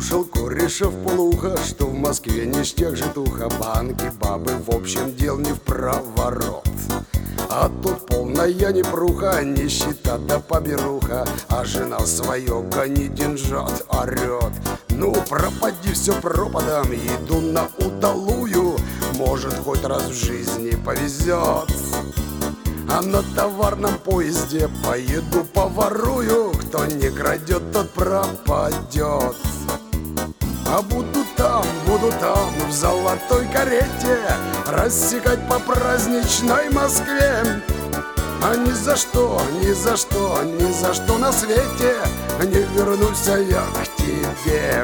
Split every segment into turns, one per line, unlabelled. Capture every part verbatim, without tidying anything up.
Слушал корешев полуха, что в Москве ништяк житуха, банки, бабы, в общем, дел не в проворот. А тут полная непруха, нищета да поберуха, а жена свое гони деньжат, орет. Ну, пропади все пропадом, иду на удалую, может, хоть раз в жизни повезет. А на товарном поезде поеду поворую, кто не крадет, тот пропадет. А буду там, буду там, в золотой карете, рассекать по праздничной Москве. А ни за что, ни за что, ни за что на свете не вернусь я к тебе.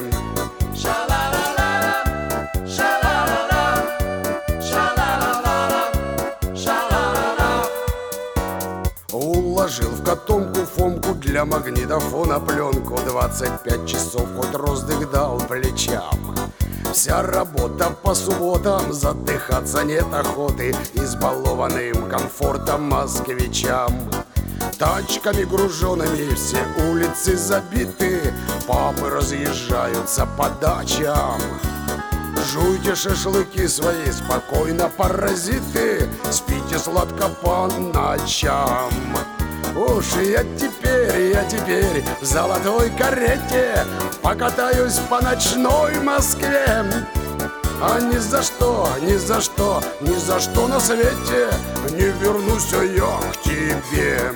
Уложил в котомку Фомку для магнитофона пленку. Двадцать пять часов хоть роздых дал плечам. Вся работа по субботам, задыхаться нет охоты избалованным комфортом москвичам. Тачками груженными все улицы забиты, папы разъезжаются по дачам. Жуйте шашлыки свои спокойно, паразиты, спите сладко по ночам. Уж я теперь, я теперь в золотой карете покатаюсь по ночной Москве. А ни за что, ни за что, ни за что на свете не вернусь я к тебе.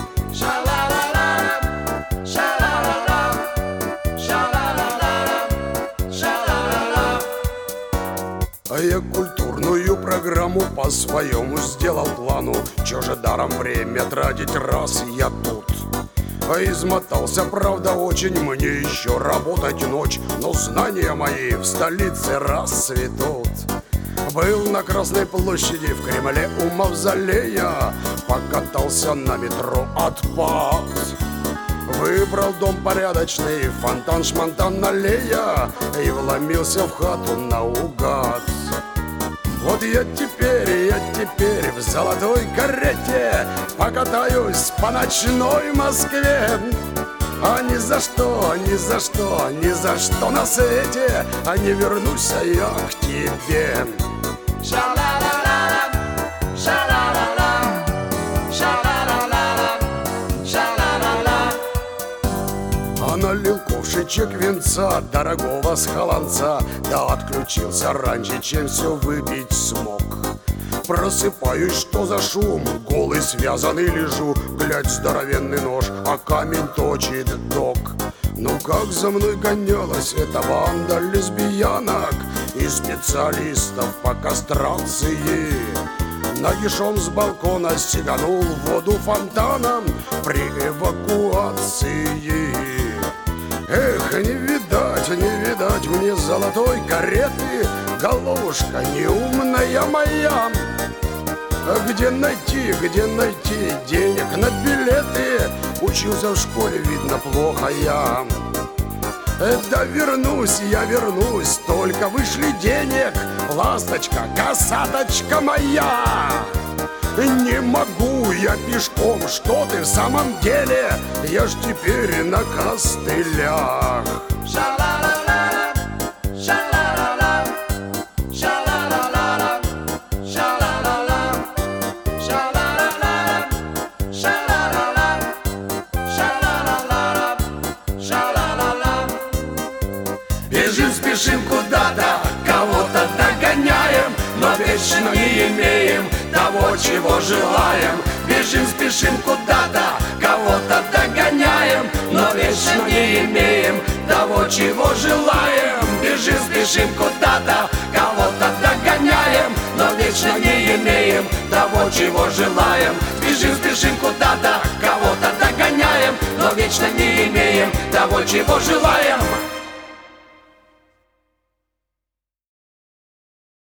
А я культурную программу по-своему сделал плану. Чё же даром время тратить, раз я тут. А измотался, правда, очень, мне еще работать ночь, но знания мои в столице расцветут. Был на Красной площади, в Кремле у Мавзолея, покатался на метро отпад. Выбрал дом порядочный, фонтан-шмонтан аллея, и вломился в хату наугад. Вот я теперь, я теперь в золотой карете покатаюсь по ночной Москве. А ни за что, ни за что, ни за что на свете а не вернусь я к тебе. А налил ковшичек венца, дорогого с холодца, да отключился раньше, чем все выпить смог. Просыпаюсь, что за шум, голый связанный лежу, глядь, здоровенный нож, а камень точит док. Ну как за мной гонялась эта банда лесбиянок и специалистов по кастрации. Нагишом с балкона сиганул в воду фонтаном при эвакуации. Эх, не видать, не видать мне золотой кареты, головушка неумная моя. Где найти, где найти денег на билеты? Учился в школе, видно, плохо я. Да вернусь, я вернусь, только вышли денег, ласточка, косаточка моя. Не могу я пешком, что ты в самом деле, я ж теперь на костылях.
Бежим, спешим куда-то, кого-то догоняем, но вечно не имеем того, чего желаем. Бежим, спешим куда-то, кого-то догоняем, но вечно не имеем того, чего желаем. Бежим, спешим куда-то, кого-то догоняем, но вечно не имеем того, чего желаем. Бежим, спешим куда-то, кого-то догоняем, но вечно не имеем того, чего желаем.